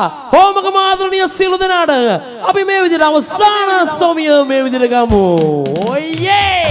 කොහොමද මාදරණීය සියලු දෙනාට අපි මේ විදිහට අවසාන සෝමිය මේ විදිහට ගමු. ඔයේ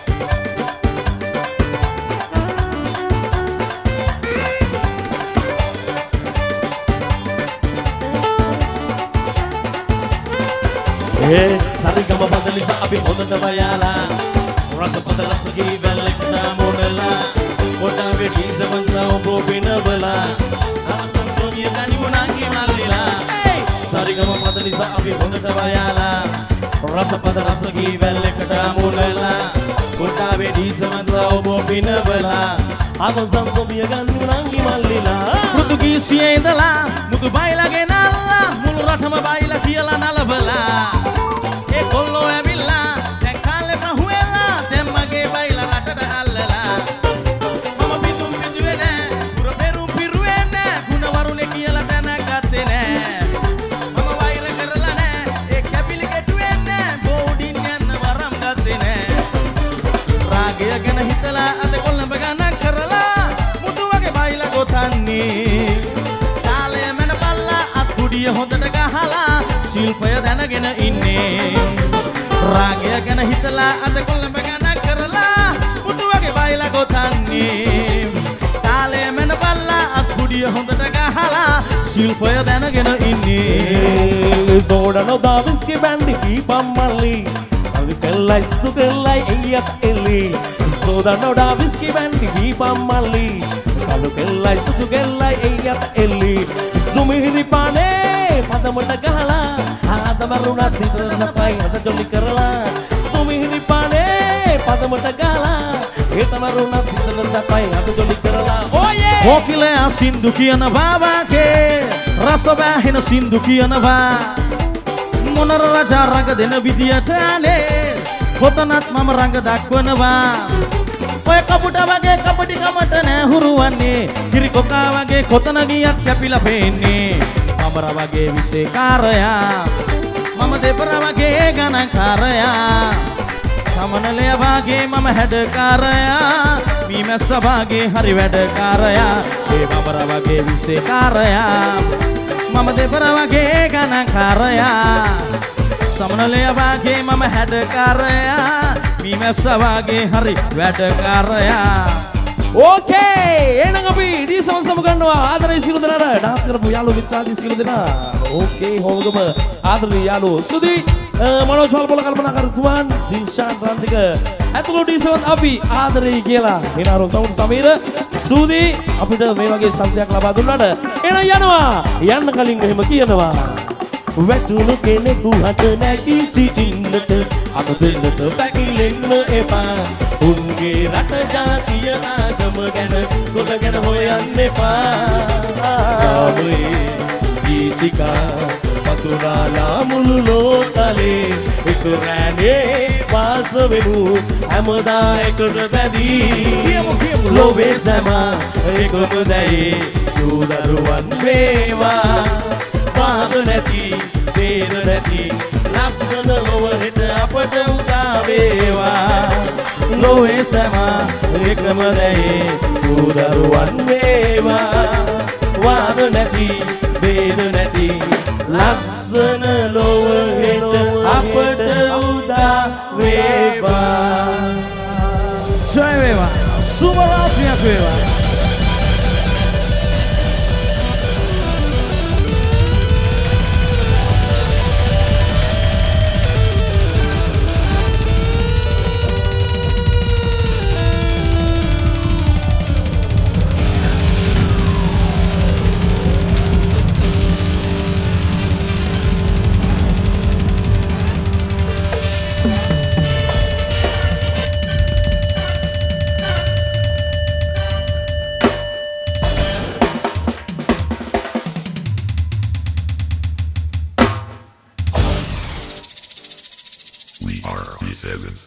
සරිගම බදලිස අපි හොඳට වයාලා රසපද රසකී වැල්ලක් සාමොනලා කොටාවේ දීසවන්ත ඔබ පිනවලා අවසන් සෝමිය කනිමුණන්ගේ මල්ලිලා සරිගම බදලිස අපි හොඳට වයාලා රසපද රසකී වැල්ලක් සාමොනලා කොටාවේ දීසවන්ත ඔබ පිනවලා අවසන් සෝමිය කනිමුණන්ගේ මල්ලිලා පෘතුගීසියේ ඉඳලා මුතු බයිලාගේ නල්ලා මුළු රටම බයිලා කියලා නලබලා කොල්ලෝ ඇවිල්ලා දැන් කාලේ පහුවෙලා දැන් මගේ බයිලා රටට අල්ලලා මම පිටුම් පිටුවේ නෑ පුර පෙරුම් පිරුවේ නෑ ගුණ වරුනේ කියලා දැනගත්තේ නෑ මම වෛර කරලා නෑ ඒ කැපිලි කෙටුවේ නෑ බෝඩින් යන්න වරම් ගත්තේ නෑ රාගය ගැන හිතලා අද කොල්ලඹ ගණන් කරලා මුතු වගේ බයිලා ගොතන්නේ කාලය මන බල්ලා අත් කුඩිය හොඳට ගහලා ශිල්පය දැනගෙන ඉන්නේ රාගය ගැන හිතලා අද කොල්ලඹ ගණන් කරලා පුතු වගේ බයිලා ගොතන්නේ කාලය මන බල්ලා අත් කුඩිය හොඳට ගහලා ශිල්පය දැනගෙන ඉන්නේ සෝඩනෝ දාවිස්කි බැන්ඩි කීපම්මල්ලි අලි පෙල්ලයි සුදු පෙල්ලයි එయ్యත් එලි සෝඩනෝ දාවිස්කි බැන්ඩි කීපම්මල්ලි අලි පෙල්ලයි සුදු පෙල්ලයි එయ్యත් එලි සුමිහිදි පානේ පදමට ගහලා ආදමරුණත් හිතර සපයි අද ජොලි කරලා සුමිහිදි පානේ පදමට ගහලා ඒතමරුණත් හිතර සපයි අද ජොලි කරලා ඕයේ ඕකිලයා සින්දු කියන බාවාගේ රස බෑහෙන සින්දු කියනවා මොනර රජා රඟ දෙන විදියට අනේ කොතනත් මම රඟ දක්වනවා ඔය කපුට වගේ කපටි කමට නෑ හුරුවන්නේ කිරි කොකා වගේ කොතන ගියත් කැපිලා පේන්නේ අමර වගේ විශේෂකාරයා මම දෙපර වගේ ගණන්කාරයා සමනලය වගේ මම හැඩකාරයා මීමැස්ස වගේ හරි වැඩකාරයා ඒ අමර වගේ විශේෂකාරයා මම දෙපර වගේ ගණන්කාරයා සමනලය වගේ මම හැඩකාරයා මීමැස්ස වගේ හරි වැඩකාරයා ඕකේ එහෙනම් අපි ඩීසෝන් සම ගන්නවා ආදරේ සියලු දෙනාට ඩාන්ස් කරපු යාළුවෝ මිත්‍රාදී සියලු දෙනා ඕකේ හොමගම ආදරේ යාළුවෝ සුදි මනෝජ් වල්පොල කල්පනා කරතුමන් දිල්ෂාන් රන්තික ඇතුළු ඩීසෝන් අපි ආදරේ කියලා හිනාරෝ සවුන්ඩ් සමීර සුදි අපිට මේ වගේ ශබ්දයක් ලබා දුන්නාට එහෙනම් යනවා යන්න කලින් එහෙම කියනවා වැටුණු කෙනෙකු හට නැගී සිටින්නට අත දෙන්නට පැකිලෙන්න එපා උන්ගේ රට ජාතිය ආගම ගැන ගොඩ ගැන හොයන්න එපා සාමයේ ගීතිකා පතුරාලා මුළු ලෝතලේ එක රැනේ පාස වෙමු හැමදා එකට බැදී ලෝභේ සැම එකම දැයි දරුවන් වේවා පාද නැති වේද නැති ලස්සන ලොව හෙට අපට උදා වේවා ලෝයේ සෑම එකම දැයි දරුවන් වේවා වාද නැති වේද නැති ලස්සන ලොව හෙට අපට උදා වේවා ජය වේවා සුබ රාත්‍රියක් වේවා We are P7.